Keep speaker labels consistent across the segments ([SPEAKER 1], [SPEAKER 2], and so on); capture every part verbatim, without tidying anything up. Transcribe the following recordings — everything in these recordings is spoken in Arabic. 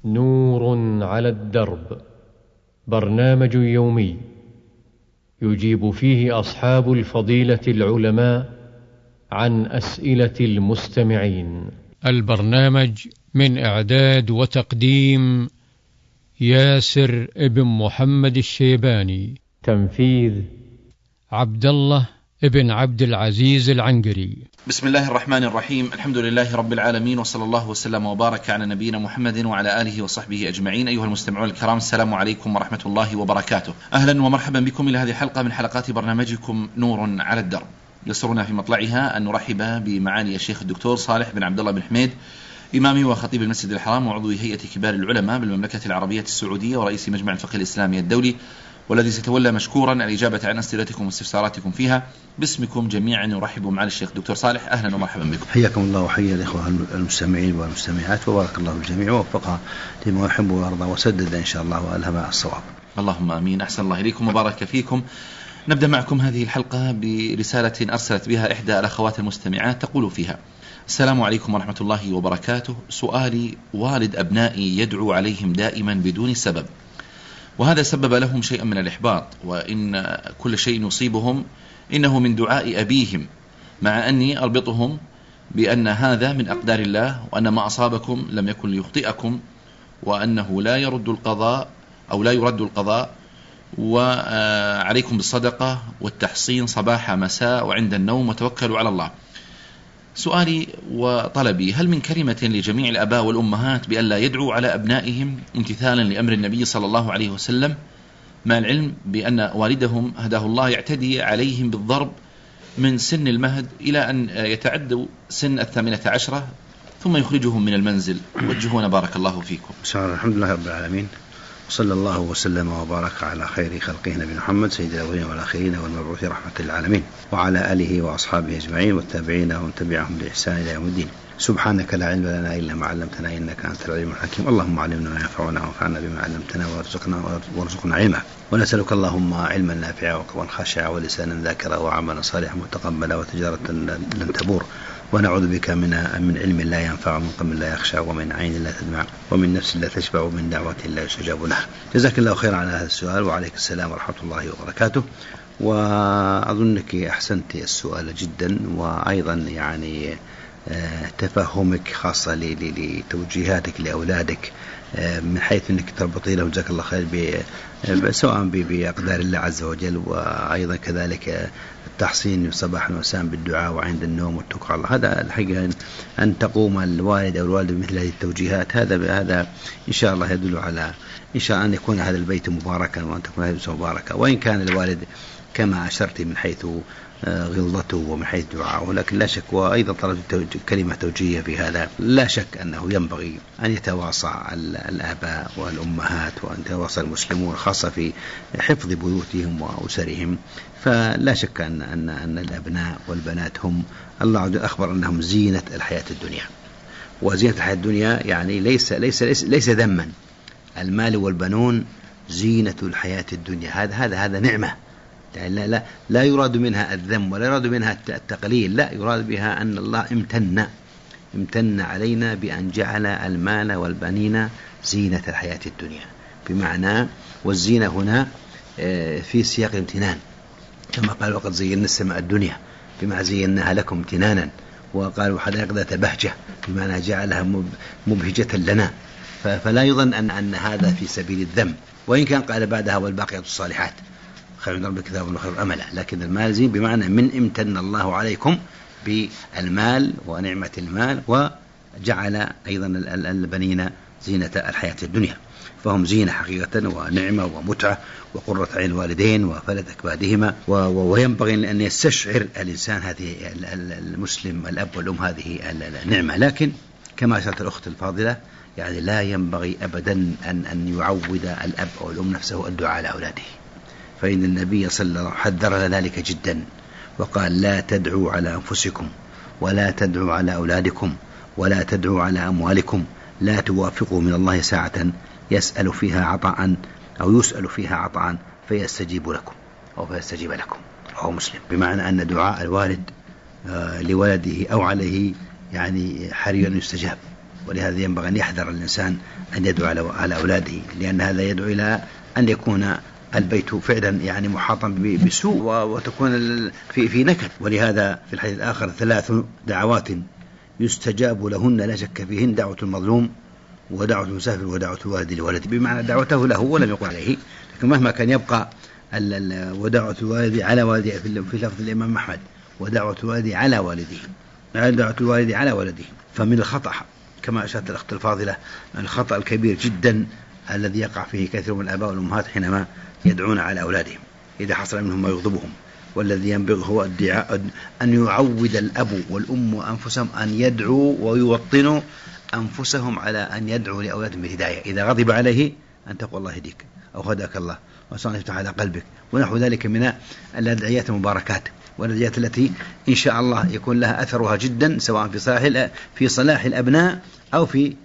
[SPEAKER 1] نور على الدرب، برنامج يومي يجيب فيه أصحاب الفضيلة العلماء عن أسئلة المستمعين. البرنامج من إعداد وتقديم ياسر ابن محمد الشيباني، تنفيذ عبد الله ابن عبد العزيز العنقري.
[SPEAKER 2] بسم الله الرحمن الرحيم، الحمد لله رب العالمين، وصلى الله وسلم وبارك على نبينا محمد وعلى آله وصحبه أجمعين. أيها المستمعون الكرام، السلام عليكم ورحمة الله وبركاته. أهلا ومرحبا بكم إلى هذه الحلقة من حلقات برنامجكم نور على الدرب. يسرنا في مطلعها أن نرحب بمعالي الشيخ الدكتور صالح بن عبد الله بن حميد، إمامي وخطيب المسجد الحرام وعضو هيئة كبار العلماء بالمملكة العربية السعودية ورئيس مجمع الفقه الإسلامي الدولي، والذي سيتولى مشكورا الإجابة عن أسئلتكم واستفساراتكم فيها. باسمكم جميعا نرحب معالي الشيخ الدكتور صالح، أهلا ومرحبا بكم.
[SPEAKER 3] حياكم الله وحيا الإخوة المستمعين والمستمعات، وبارك الله الجميع ووفقها لما يحب ويرضى وسدد إن شاء الله وألهم الصواب.
[SPEAKER 2] اللهم آمين. أحسن الله إليكم وبارك فيكم. نبدأ معكم هذه الحلقة برسالة أرسلت بها إحدى الأخوات المستمعات، تقول فيها: السلام عليكم ورحمة الله وبركاته. سؤالي: والد أبنائي يدعو عليهم دائما بدون سبب، وهذا سبب لهم شيئا من الإحباط، وإن كل شيء يصيبهم إنه من دعاء أبيهم، مع أني أربطهم بأن هذا من أقدار الله، وأن ما أصابكم لم يكن ليخطئكم، وأنه لا يرد القضاء أو لا يرد القضاء، وعليكم بالصدقة والتحصين صباح مساء وعند النوم، وتوكلوا على الله. سؤالي وطلبي: هل من كلمة لجميع الآباء والأمهات بأن لا يدعوا على أبنائهم امتثالا لأمر النبي صلى الله عليه وسلم، مع العلم بأن والدهم هداه الله يعتدي عليهم بالضرب من سن المهد إلى أن يتعدوا سن الثامنة عشرة ثم يخرجهم من المنزل؟ وجهونا بارك الله فيكم.
[SPEAKER 3] الحمد لله رب العالمين، وصلى الله وسلم وبارك على خير خلقه نبي محمد سيد الأولين والآخرين والمبعوث رحمة للعالمين، وعلى آله وأصحابه أجمعين والتابعين ومن تبعهم بإحسان إلى يوم الدين. سبحانك لا علم لنا إلا ما علمتنا إنك أنت العليم الحكيم. اللهم علمنا ما ينفعنا وانفعنا بما علمتنا وارزقنا وارزقنا علما، ونسألك اللهم علما نافعا وقلبا خاشعا ولسانا ذاكرا وعملا صالحا متقبلا وتجارة لن تبور، ونعوذ بك من من علم لا ينفع، ومن قلب لا يخشع، ومن عين لا تدمع، ومن نفس لا تشبع، ومن دعوة لا يستجاب لها. جزاك الله خيرا على هذا السؤال، وعليك السلام ورحمة الله وبركاته. وأظنك أحسنت السؤال جدا، وأيضا يعني تفهمك خاصة لتوجيهاتك لأولادك من حيث أنك تربطي لهم جزاك الله خير سواء بأقدار الله عز وجل، وأيضا كذلك التحصين صباحا ومساء بالدعاء وعند النوم والتوكل على الله. هذا الحقيقة أن تقوم الوالد أو الوالد بمثل هذه التوجيهات، هذا هذا إن شاء الله يدل على إن شاء الله أن يكون هذا البيت مباركا وأن تكون هذه البيت مباركة، وإن كان الوالد كما أشرت من حيث غلظته ومن حيث دعاءه، لكن لا شك. وأيضا طلبت كلمة توجيه في هذا، لا شك أنه ينبغي أن يتواصى الآباء والأمهات وأن يتواصى المسلمون خاصة في حفظ بيوتهم وأسرهم. فلا شك أن أن أن الأبناء والبنات هم الله أخبر أنهم زينة الحياة الدنيا، وزينة الحياة الدنيا يعني ليس ليس ليس, ليس ذما. المال والبنون زينة الحياة الدنيا، هذا هذا هذا نعمة، يعني لا لا لا يراد منها الذم ولا يراد منها التقليل، لا يراد بها أن الله امتن امتن علينا بأن جعل المال والبنين زينة الحياة الدنيا، بمعنى والزينة هنا في سياق الامتنان، كما قال: وقد زينا السماء الدنيا، بما زيناها لكم امتنانا، وقالوا حدائق ذات بهجة، بمعنى جعلها مبهجة لنا. فلا يظن أن أن هذا في سبيل الذم، وإن كان قال بعدها: والباقيات الصالحات خير من رب الكتاب وخير أملا، لكن المال زين بمعنى من امتن الله عليكم بالمال ونعمة المال، وجعل أيضا البنين زينة الحياة الدنيا، فهم زينة حقيقة ونعمة ومتعة وقرة عين الوالدين وفلذ أكبادهما. وينبغي أن يستشعر الإنسان هذه المسلم الأب والأم هذه النعمة. لكن كما أشارت الأخت الفاضلة، يعني لا ينبغي أبدا أن أن يعود الأب أو الأم نفسه الدعاء على أولاده، فإن النبي صلى الله عليه وسلم حذر ذلك جدا، وقال: لا تدعوا على أنفسكم ولا تدعوا على أولادكم ولا تدعوا على أموالكم، لا توافقوا من الله ساعة يسأل فيها عطاء أو يسأل فيها عطاء فيستجيب لكم أو فيستجيب لكم. رواه مسلم. بمعنى أن دعاء الوالد لولده أو عليه يعني حري أن يستجاب، ولهذا ينبغي أن يحذر الإنسان أن يدعو على أولاده، لأن هذا يدعو إلى أن يكون البيت فعلا يعني محاطا بسوء وتكون في في نكد. ولهذا في الحديث الآخر ثلاث دعوات يستجاب لهن لا شك فيهن: دعوة المظلوم، ودعوة المسافر، ودعوة الوالد لولده، بمعنى دعوته له ولم يقل عليه، لكن مهما كان يبقى ودعوة الوالد على والده في لفظ الإمام أحمد: ودعوة الوالد على والده، دعوة الوالد على ولده. فمن الخطأ كما أشارت الأخت الفاضلة، الخطأ الكبير جدا الذي يقع فيه كثير من الآباء والأمهات حينما يدعون على أولادهم إذا حصل منهم ما يغضبهم، والذي ينبغي هو الدعاء أن يعود الأب والأم أنفسهم أن يدعوا ويوطنوا أنفسهم على أن يدعوا لأولادهم بالهداية. إذا غضب عليه أن تقول الله يهديك أو هداك الله وصلى يفتح على قلبك، ونحو ذلك من الأدعيات المباركات والأدعيات التي إن شاء الله يكون لها أثرها جدا، سواء في صلاح في صلاح الأبناء أو في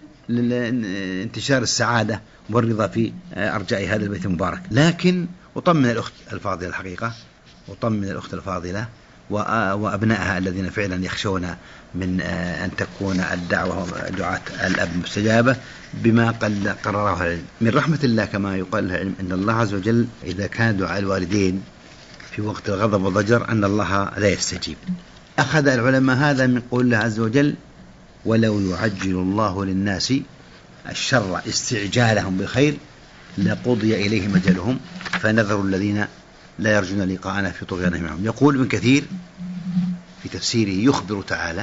[SPEAKER 3] انتشار السعادة والرضا في أرجاء هذا البيت المبارك. لكن أطمن الأخت الفاضلة الحقيقة، أطمن الأخت الفاضلة وأبنائها الذين فعلا يخشون من أن تكون الدعوة دعاة الأب مستجابة بما قد قرره العلم. من رحمة الله كما يقال العلم أن الله عز وجل إذا كان دعاء الوالدين في وقت الغضب والضجر أن الله لا يستجيب. أخذ العلماء هذا من قول الله عز وجل: ولو يعجل الله للناس الشر استعجالهم بالخير لقضي إليهم أجلهم فنذر الذين لا يرجون لقاءنا في طغيانهم معهم. يقول ابن كثير في تفسيره يخبر تعالى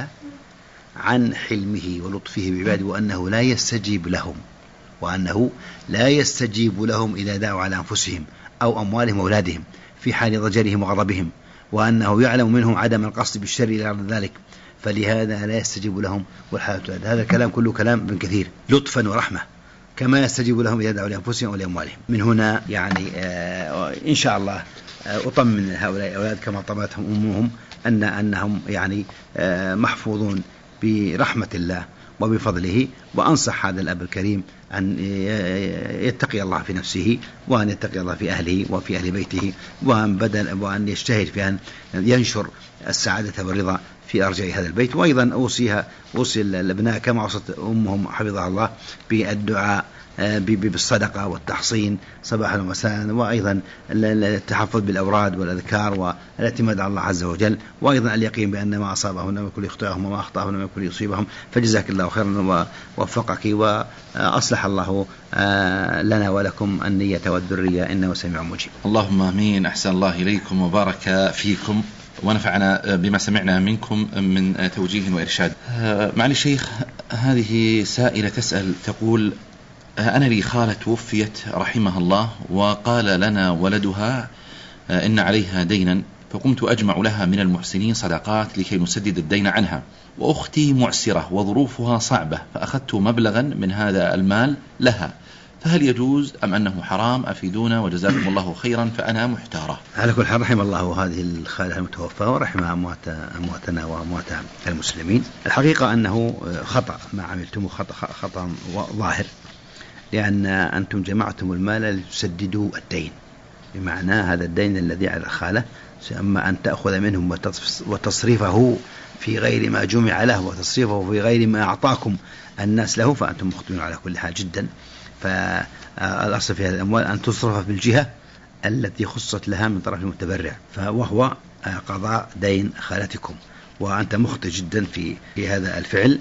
[SPEAKER 3] عن حلمه ولطفه بعباده وأنه لا يستجيب لهم وأنه لا يستجيب لهم إذا دعوا على أنفسهم أو أموالهم وأولادهم في حال ضجرهم وغضبهم، وأنه يعلم منهم عدم القصد بالشر إلى ذلك، فلهذا لا يستجيب لهم والحالة. هذا الكلام كله كلام ابن كثير لطفا ورحمة، كما يستجيب لهم إذا دعوا لأنفسهم ولأموالهم. من هنا يعني آه إن شاء الله آه أطمن هؤلاء الأولاد كما طمأتهم أمهم أن أنهم يعني آه محفوظون برحمة الله وبفضله. وأنصح هذا الأب الكريم أن يتقي الله في نفسه، وأن يتقي الله في أهله وفي أهل بيته، وأن بدل وأن يجتهد في أن ينشر السعادة والرضا في أرجاء هذا البيت. وأيضا أوصيها أوصي الأبناء كما وصت أمهم حفظها الله بالدعاء بالصدقة والتحصين صباحا ومساء، وأيضا التحفظ بالأوراد والأذكار والاعتماد على الله عز وجل، وأيضا اليقين بأن ما أصابهم لم يكن ليخطئهم وما أخطأهم لم يكن ليصيبهم. فجزاك الله خيرا ووفقك وأصلح الله لنا ولكم النية والذرية إنه سميع مجيب.
[SPEAKER 2] اللهم آمين. أحسن الله إليكم وبارك فيكم ونفعنا بما سمعنا منكم من توجيه وإرشاد. معالي الشيخ، هذه سائلة تسأل تقول: أنا لي خالة توفيت رحمها الله وقال لنا ولدها إن عليها دينا، فقمت أجمع لها من المحسنين صدقات لكي نسدد الدين عنها، وأختي معسرة وظروفها صعبة فأخذت مبلغا من هذا المال لها، فهل يجوز أم أنه حرام؟ أفيدونا وجزاكم الله خيرا، فأنا محتارة.
[SPEAKER 3] على كل حال رحم الله هذه الخالة المتوفاة ورحم أمواتنا وأموات المسلمين. الحقيقة أنه خطأ ما عملتم، خطأ, خطأ ظاهر، لأن أنتم جمعتم المال لتسددوا الدين، بمعنى هذا الدين الذي على الخالة، أما أن تأخذ منهم وتصرفه في غير ما جمع له وتصرفه في غير ما أعطاكم الناس له فأنتم مخطئون على كل حال جدا. فالأصل في هذه الأموال أن تصرف بالجهة التي خصت لها من طرف المتبرع، وهو قضاء دين خالتكم، وأنت مخطئ جدا في في هذا الفعل،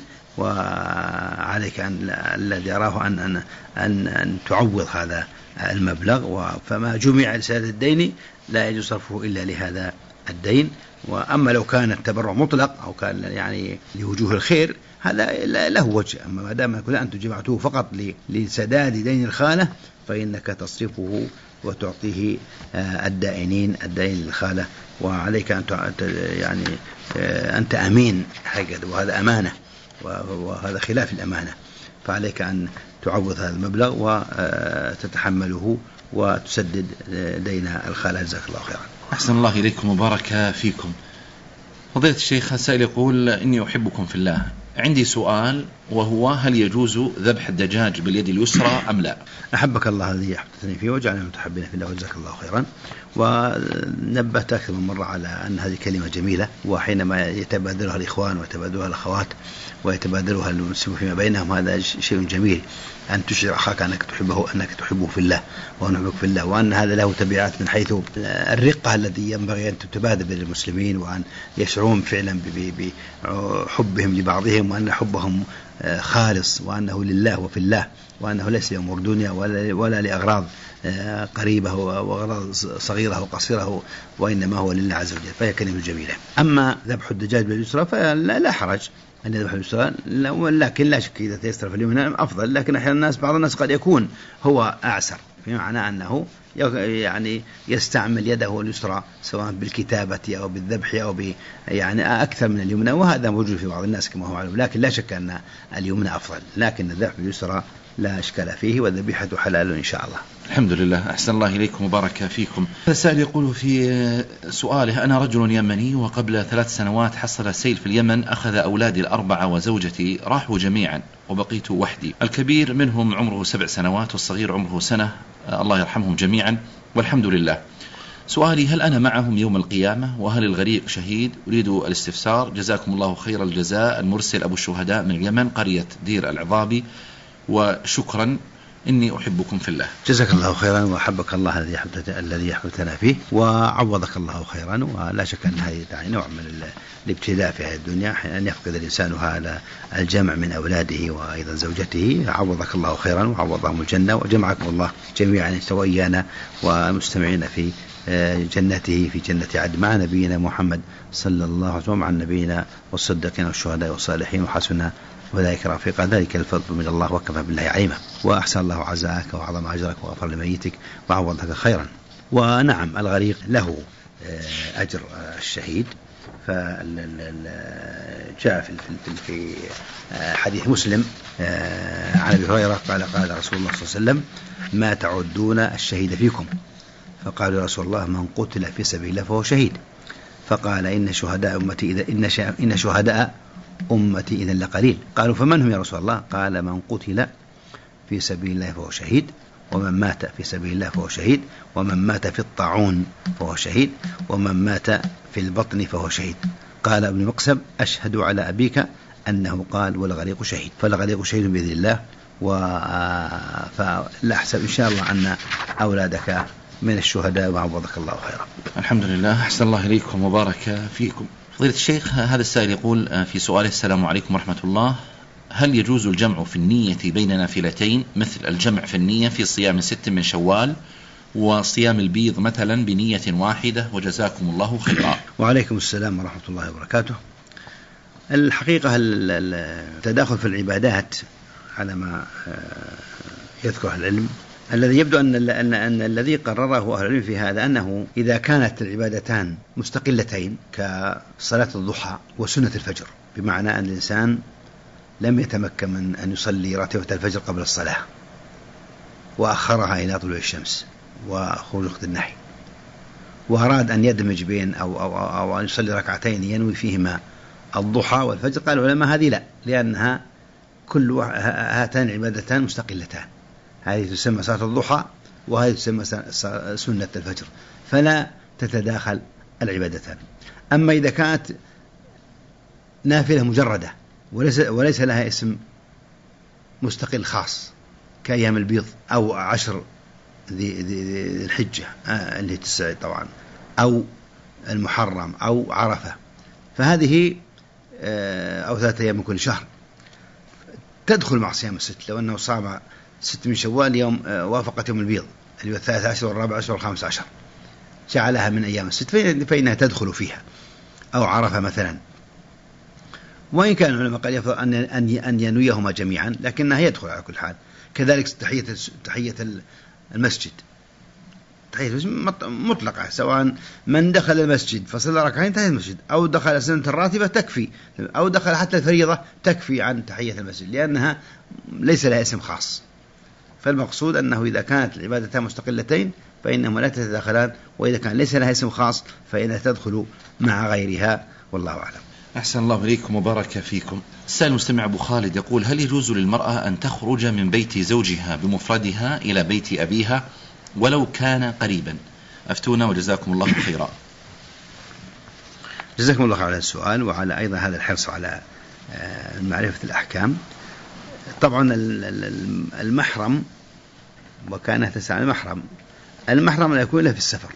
[SPEAKER 3] وعليك أن الذي أراه أن أن أن, أن تعوض هذا المبلغ، فما جمع لسداد الدين لا يجوز صرفه إلا لهذا الدين. وأما لو كان التبرع مطلق أو كان يعني لوجوه الخير هذا له وجه، أما ما دام أنتم جمعتوه فقط لسداد دين الخالة فإنك تصرفه وتعطيه الدائنين الدائن للخالة، وعليك أن يعني أنت أمين حقيقة، وهذا أمانة وهذا خلاف الأمانة، فعليك أن تعوض هذا المبلغ وتتحمله وتسدد دين الخالة. جزاك الله خيرا.
[SPEAKER 2] أحسن الله إليكم وبارك فيكم. فضيلة الشيخ السائل يقول: إني أحبكم في الله، عندي سؤال وهو: هل يجوز ذبح الدجاج باليد اليسرى أم لا؟
[SPEAKER 3] أحبك الله الذي أحببتني فيه وجعلنا متحبين في الله وجزاك الله خيرا. ونبهت أكثر من مرة على أن هذه كلمة جميلة، وحينما يتبادلها الإخوان ويتبادلها الأخوات ويتبادلها المسلمون فيما بينهم هذا شيء جميل، أن تشعر أخاك أنك تحبه أنك تحبه في الله ونحبك في الله، وأن هذا له تبعات من حيث الرقة التي ينبغي أن تتبادل بين المسلمين، وأن يشعرون فعلا بحبهم لبعضهم، وأن حبهم خالص، وأنه لله وفي الله، وأنه ليس لأمور دنيا ولا لأغراض قريبة وأغراض صغيرة وقصيرة، وإنما هو لله عز وجل، فهي كلمة جميلة. أما ذبح الدجاج باليسرى فلا لا حرج أن يذبح باليسرى، لكن لا شك إذا تيسر في اليمنى أفضل، لكن أحيانا الناس بعض الناس قد يكون هو أعسر، بمعنى أنه يعني يستعمل يده اليسرى سواء بالكتابة أو بالذبح أو ب يعني أكثر من اليمنى، وهذا موجود في بعض الناس كما هو معلوم، لكن لا شك أن اليمنى أفضل، لكن الذبح باليسرى لا إشكال فيه، والذبيحة حلال إن شاء الله.
[SPEAKER 2] الحمد لله، أحسن الله إليكم وبارك فيكم. السائل يقول في سؤاله: أنا رجل يمني، وقبل ثلاث سنوات حصل سيل في اليمن، أخذ أولادي الأربعة وزوجتي راحوا جميعا وبقيت وحدي، الكبير منهم عمره سبع سنوات والصغير عمره سنة، الله يرحمهم جميعا والحمد لله. سؤالي: هل أنا معهم يوم القيامة؟ وهل الغريق شهيد؟ أريد الاستفسار، جزاكم الله خير الجزاء. المرسل أبو الشهداء من اليمن، قرية دير العظابي، وشكرا، إني أحبكم في الله.
[SPEAKER 3] جزاك الله خيرا، وأحبك الله الذي الذي أحببتنا فيه، وعوضك الله خيرا. ولا شك أن هذه يعني نوع من الابتلاء في هذه الدنيا، أن يفقد الإنسان هذا الجمع من أولاده وأيضا زوجته. عوضك الله خيرا وعوضهم الجنة، وجمعكم الله جميعا وإيانا ومستمعين في جنته في جنة عدن مع نبينا محمد صلى الله عليه وسلم، مع نبينا والصديقين والشهداء والصالحين، وحسن أولئك رفيقا، ذلك الفضل من الله وكفى بالله عليما. وأحسن الله عزاك وعظم أجرك وغفر لميتك وعوضك خيرا. ونعم الغريق له أجر الشهيد، فجاء في حديث مسلم عن أبي هريرة قال: قال رسول الله صلى الله عليه وسلم: ما تعدون الشهيد فيكم؟ فقالوا: يا رسول الله من قتل في سبيل الله فهو شهيد. فقال: إن شهداء أمتي إذا إن إن شهداء أمتي إذا لقليل. قالوا: فمن هم يا رسول الله؟ قال: من قتل في سبيل الله فهو شهيد، ومن مات في سبيل الله فهو شهيد، ومن مات في الطاعون فهو شهيد، ومن مات في البطن فهو شهيد. قال ابن مقسم: أشهد على أبيك أنه قال: والغريق شهيد. فالغريق شهيد بإذن الله. فلا أحسب إن شاء الله أن أولادك من الشهداء، وعوضك الله خيرا.
[SPEAKER 2] الحمد لله، أحسن الله إليكم وبارك فيكم. فضيلة الشيخ، هذا السائل يقول في سؤاله: السلام عليكم ورحمة الله، هل يجوز الجمع في النية بين نافلتين، مثل الجمع في النية في صيام ست من شوال وصيام البيض مثلا بنية واحدة؟ وجزاكم الله خيرا.
[SPEAKER 3] وعليكم السلام ورحمة الله وبركاته. الحقيقة التداخل في العبادات على ما يذكر العلم، الذي يبدو أن, أن, أن الذي قرره أهل العلم في هذا أنه إذا كانت العبادتان مستقلتين كصلاة الضحى وسنة الفجر، بمعنى أن الإنسان لم يتمكن من أن يصلي راتبة الفجر قبل الصلاة وأخرها إلى طلوع الشمس وخروج وقت النهي، وأراد أن يدمج بين أو, أو, أو, أو أن يصلي ركعتين ينوي فيهما الضحى والفجر، قال العلماء هذه لا، لأنها كل هاتان عبادتان مستقلتان، هذه تسمى صلاة الضحى وهذه تسمى سنة الفجر، فلا تتداخل العبادتان. أما إذا كانت نافلة مجردة وليس, وليس لها اسم مستقل خاص كأيام البيض أو عشر ذي الحجة اللي تسعى طبعا، أو المحرم أو عرفة، فهذه أو ثلاثة أيام من كل شهر تدخل مع صيام الست. لو أنه صام ست من شوال يوم وافقت يوم البيض اللي هو الثالث عشر والرابع عشر والخامس عشر، جعلها من أيام الست فإنها تدخل فيها، أو عرفة مثلا. وإن كان العلماء قال يفضل أن أن ينويهما جميعا، لكنها يدخل على كل حال. كذلك تحية تحية المسجد، تحية مطلقة، سواء من دخل المسجد فصلى ركعتين تحية المسجد، أو دخل سنة الراتبة تكفي، أو دخل حتى الفريضة تكفي عن تحية المسجد، لأنها ليس لها اسم خاص، فالمقصود أنه إذا كانت العبادتان مستقلتين فإنهما لا تتداخلان، وإذا كان ليس لها اسم خاص فإنها تدخل مع غيرها، والله أعلم.
[SPEAKER 2] أحسن الله إليكم وبارك فيكم. السائل المستمع أبو خالد يقول: هل يجوز للمرأة أن تخرج من بيت زوجها بمفردها إلى بيت أبيها ولو كان قريبا؟ أفتونا وجزاكم الله خيرا.
[SPEAKER 3] جزاكم الله على السؤال وعلى أيضا هذا الحرص على معرفة الأحكام. طبعا المحرم، وكان تسعى المحرم المحرم لا يكون إلا في السفر.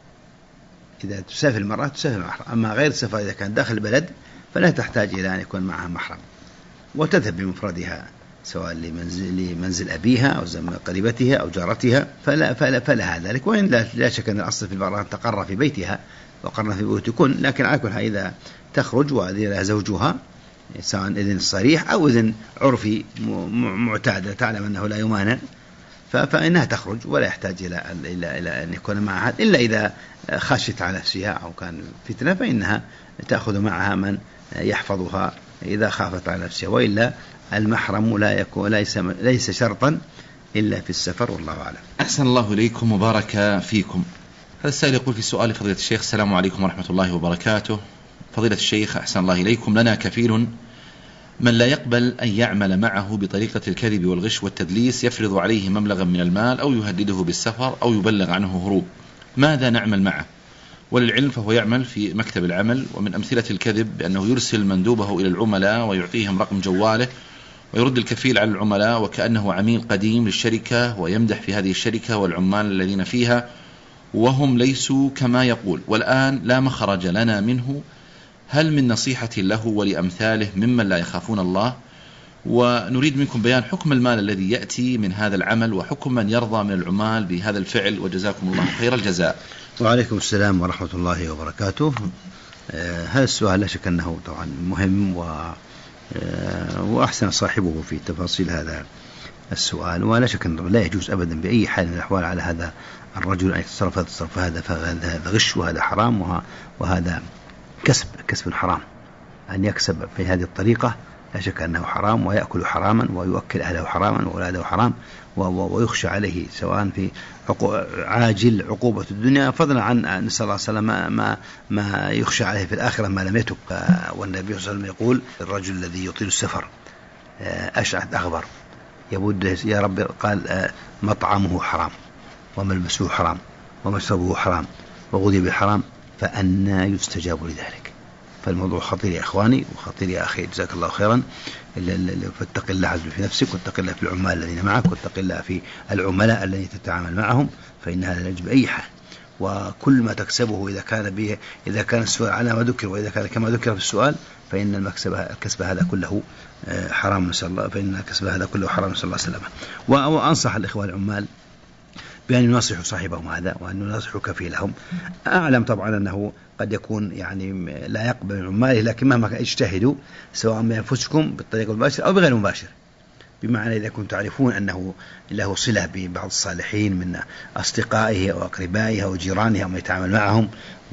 [SPEAKER 3] إذا تسافر المرأة تسافر المحرم، أما غير السفر إذا كان داخل البلد فلا تحتاج إلى أن يكون معها محرم، وتذهب بمفردها سواء لمنزل, لمنزل أبيها أو قريبتها أو جارتها، فلا, فلا, فلا ذلك. وإن لا, لا شك أن الأصل في المرأة أن تقر في بيتها وقرن في بيوتكن، لكن على كل حال إذا تخرج وأذن لها زوجها سواء إذن صريح أو إذن عرفي معتاد تعلم أنه لا يمانع، فإنها تخرج ولا يحتاج إلى إلى إلى أن يكون معها أحد، إلا إذا خشت على نفسها أو كان فتنة فإنها تأخذ معها من يحفظها إذا خافت على نفسها، وإلا المحرم لا يكون ليس ليس شرطا إلا في السفر، والله أعلم.
[SPEAKER 2] أحسن الله إليكم وبارك فيكم. هذا السائل يقول في سؤال فضيلة الشيخ: السلام عليكم ورحمة الله وبركاته. فضيلة الشيخ أحسن الله إليكم، لنا كفيل من لا يقبل أن يعمل معه بطريقة الكذب والغش والتدليس، يفرض عليه مبلغا من المال أو يهدده بالسفر أو يبلغ عنه هروب، ماذا نعمل معه؟ وللعلم فهو يعمل في مكتب العمل، ومن أمثلة الكذب بأنه يرسل مندوبه إلى العملاء ويعطيهم رقم جواله ويرد الكفيل على العملاء وكأنه عميل قديم للشركة، ويمدح في هذه الشركة والعمال الذين فيها وهم ليسوا كما يقول، والآن لا مخرج لنا منه. هل من نصيحة له ولأمثاله ممن لا يخافون الله؟ ونريد منكم بيان حكم المال الذي يأتي من هذا العمل وحكم من يرضى من العمال بهذا الفعل، وجزاكم الله خير الجزاء.
[SPEAKER 3] وعليكم السلام ورحمة الله وبركاته. آه هذا السؤال لا شك أنه طبعا مهم، و آه وأحسن صاحبه في تفاصيل هذا السؤال، ولا شك أنه لا يجوز أبدا بأي حال من الأحوال على هذا الرجل أن يتصرف التصرف هذا، فهذا غش وهذا حرام وهذا كسب كسب حرام. أن يكسب في هذه الطريقة لا شك أنه حرام، ويأكل حراما ويؤكل أهله حراما وأولاده حرام، ويخشى عليه سواء في عاجل عقوبة الدنيا، فضلا عن نسأل الله السلامة ما, ما يخشى عليه في الآخرة ما لم يتب. والنبي صلى الله عليه وسلم يقول: الرجل الذي يطيل السفر أشعث أغبر يبود يا رب، قال: مطعمه حرام وملبسه حرام ومشربه حرام وغذي بالحرام، فأنى يستجاب لذلك. فالموضوع خطير يا إخواني وخطير يا أخي، جزاك الله خيرا. فاتق الله عز وجل في نفسك، واتق الله في العمال الذين معك، واتق الله في العملاء الذين تتعامل معهم، فإن هذا لا يجب أي حال. وكل ما تكسبه إذا كان به إذا كان السؤال على ما ذكر وإذا كان كما ذكر في السؤال فإن المكسب الكسب هذا كله حرام، نسأل الله فإن الكسب هذا كله حرام، نسأل الله السلامة. وأنصح الإخوة العمال بأن ينصحوا صاحبهم هذا وأن ينصحوا كفيلهم. أعلم طبعا أنه قد يكون يعني لا يقبل من عماله، لكن مهما اجتهدوا سواء بأنفسكم بالطريق المباشر أو بغير مباشر، بمعنى إذا كنتم تعرفون أنه له صلة ببعض الصالحين من أصدقائه أو أقربائه أو جيرانه أو ما يتعامل معهم،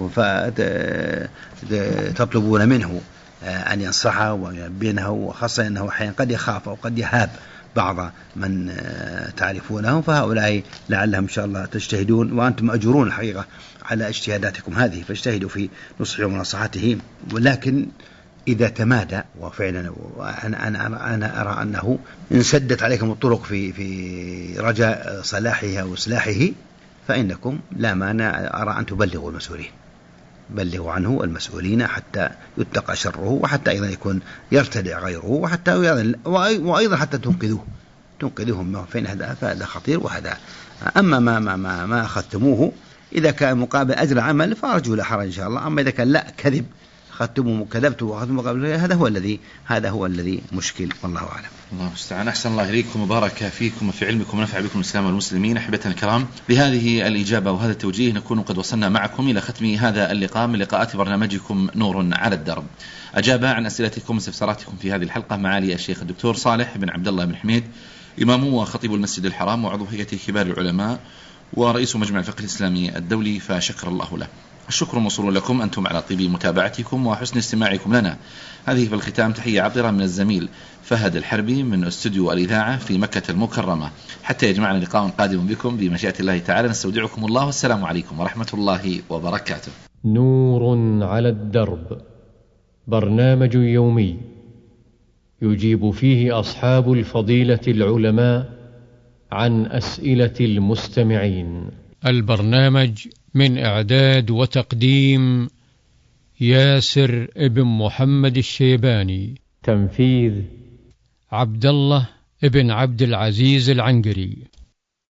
[SPEAKER 3] فتطلبون منه أن ينصحه وينبهه، وخاصة أنه أحيانا قد يخاف أو قد يهاب بعض من تعرفونهم، فهؤلاء لعلهم إن شاء الله تجتهدون، وأنتم مأجورون الحقيقة على اجتهاداتكم هذه، فاجتهدوا في نصحه ونصحته. ولكن إذا تمادى وفعلا أنا, أنا, أنا أرى أنه إن سدت عليكم الطرق في, في رجاء صلاحه وإصلاحه، فإنكم لا مانع أرى أن تبلغوا المسؤولين، بلغوا عنه المسؤولين حتى يتقى شره، وحتى أيضا يكون يرتدع غيره، وحتى وأيضا حتى تنقذوه تنقذوهم فإن هذا فهذا خطير وهذا. أما ما ما ما, ما أخذتموه إذا كان مقابل أجر عمل فأرجو لا حرج إن شاء الله. أما إذا كان لا كذب أخذتموه كذبتوا وأخذتم مقابل، هذا هو الذي هذا هو الذي مشكل، والله أعلم.
[SPEAKER 2] الله المستعان. أحسن الله إليكم وبارك فيكم وفي علمكم ونفع بكم الإسلام والمسلمين. أحبتنا الكرام، بهذه الإجابة وهذا التوجيه نكون قد وصلنا معكم إلى ختم هذا اللقاء من لقاءات برنامجكم نور على الدرب. أجاب عن أسئلتكم واستفساراتكم في هذه الحلقة معالي الشيخ الدكتور صالح بن عبد الله بن حميد، إمام وخطيب المسجد الحرام وعضو هيئة كبار العلماء ورئيس مجمع الفقه الإسلامي الدولي، فشكر الله له. الشكر موصول لكم أنتم على طيب متابعتكم وحسن استماعكم لنا. هذه في الختام تحية عطرة من الزميل فهد الحربي من استوديو الإذاعة في مكة المكرمة. حتى يجمعنا لقاء قادم بكم بمشيئة الله تعالى، نستودعكم الله والسلام عليكم ورحمة الله وبركاته.
[SPEAKER 1] نور على الدرب، برنامج يومي يجيب فيه أصحاب الفضيلة العلماء عن أسئلة المستمعين. البرنامج من إعداد وتقديم ياسر ابن محمد الشيباني، تنفيذ عبد الله ابن عبد العزيز العنقري.